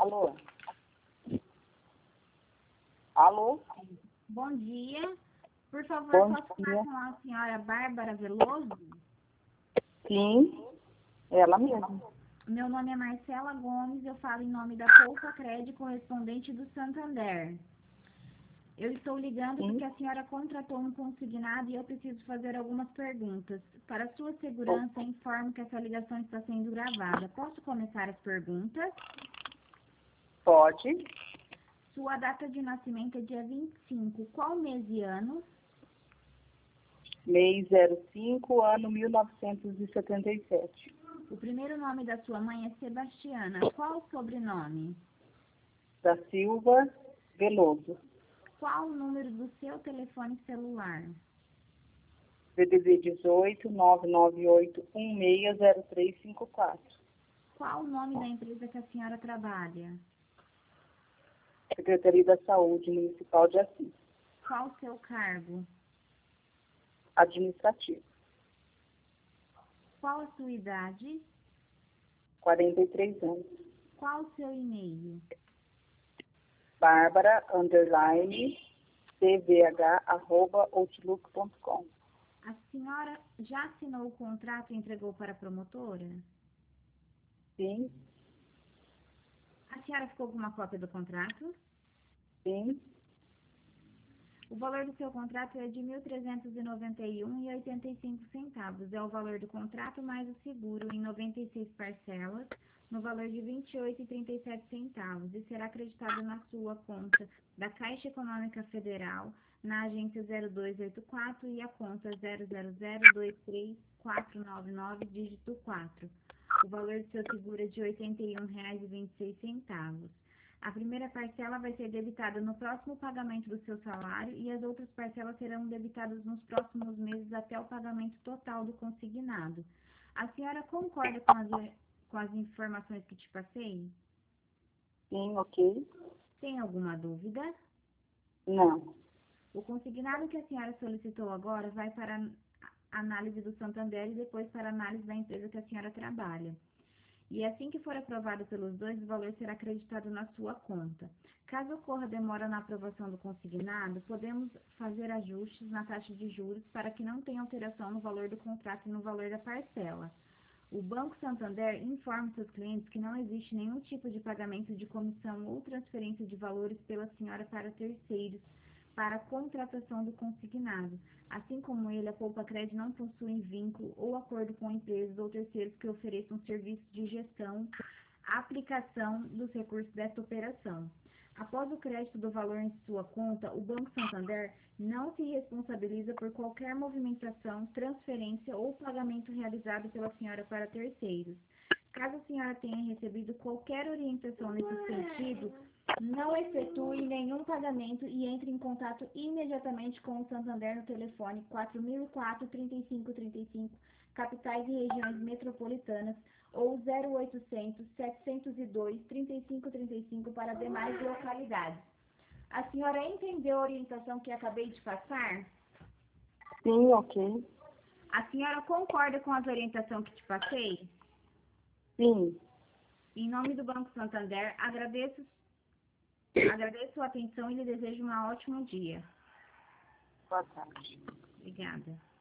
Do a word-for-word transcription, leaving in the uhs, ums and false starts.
Alô? Alô? Bom dia. Por favor, Bom posso dia. falar com a senhora Bárbara Veloso? Sim, ela mesma. Meu nome é Marcela Gomes, eu falo em nome da Poupa Cred, correspondente do Santander. Eu estou ligando Sim. porque a senhora contratou um consignado e eu preciso fazer algumas perguntas. Para sua segurança, informo que essa ligação está sendo gravada. Posso começar as perguntas? Pode. Sua data de nascimento é dia vinte e cinco. Qual mês e ano? Mês zero cinco, ano mil novecentos e setenta e sete. O primeiro nome da sua mãe é Sebastiana. Qual o sobrenome? Da Silva Veloso. Qual o número do seu telefone celular? D D D dezoito, nove nove oito, um seis zero três cinco quatro. Qual o nome da empresa que a senhora trabalha? Secretaria da Saúde Municipal de Assis. Qual o seu cargo? Administrativo. Qual a sua idade? quarenta e três anos. Qual o seu e-mail? Bárbara, underline, cvh, arroba, outlook ponto com. A senhora já assinou o contrato e entregou para a promotora? Sim, A senhora ficou com uma cópia do contrato? sim, O valor do seu contrato é de mil trezentos e noventa e um reais e oitenta e cinco centavos. É o valor do contrato mais o seguro em noventa e seis parcelas, no valor de vinte e oito reais e trinta e sete centavos, e será acreditado na sua conta da Caixa Econômica Federal, na agência zero dois oito quatro e a conta zero zero zero dois três quatro nove nove, dígito quatro. O valor do seu seguro é de oitenta e um reais e vinte e seis centavos. A primeira parcela vai ser debitada no próximo pagamento do seu salário e as outras parcelas serão debitadas nos próximos meses até o pagamento total do consignado. A senhora concorda com as, com as informações que te passei? sim, ok. Tem alguma dúvida? Não. O consignado que a senhora solicitou agora vai para a análise do Santander e depois para a análise da empresa que a senhora trabalha. E assim que for aprovado pelos dois, o valor será acreditado na sua conta. Caso ocorra demora na aprovação do consignado, podemos fazer ajustes na taxa de juros para que não tenha alteração no valor do contrato e no valor da parcela. O Banco Santander informa seus clientes que não existe nenhum tipo de pagamento de comissão ou transferência de valores pela senhora para terceiros para a contratação do consignado. Assim como ele, a Poupa Cred não possui vínculo ou acordo com empresas ou terceiros que ofereçam serviços de gestão, aplicação dos recursos desta operação. Após o crédito do valor em sua conta, o Banco Santander não se responsabiliza por qualquer movimentação, transferência ou pagamento realizado pela senhora para terceiros. Caso a senhora tenha recebido qualquer orientação nesse sentido, não efetue nenhum pagamento e entre em contato imediatamente com o Santander no telefone quatro mil e quatro, trinta e cinco trinta e cinco, capitais e regiões metropolitanas, ou zero oitocentos, setecentos e dois, trinta e cinco trinta e cinco para demais localidades. A senhora entendeu a orientação que acabei de passar? Sim, ok. A senhora concorda com as orientações que te passei? Sim. Em nome do Banco Santander, agradeço, agradeço a sua atenção e lhe desejo um ótimo dia. Boa tarde. Obrigada.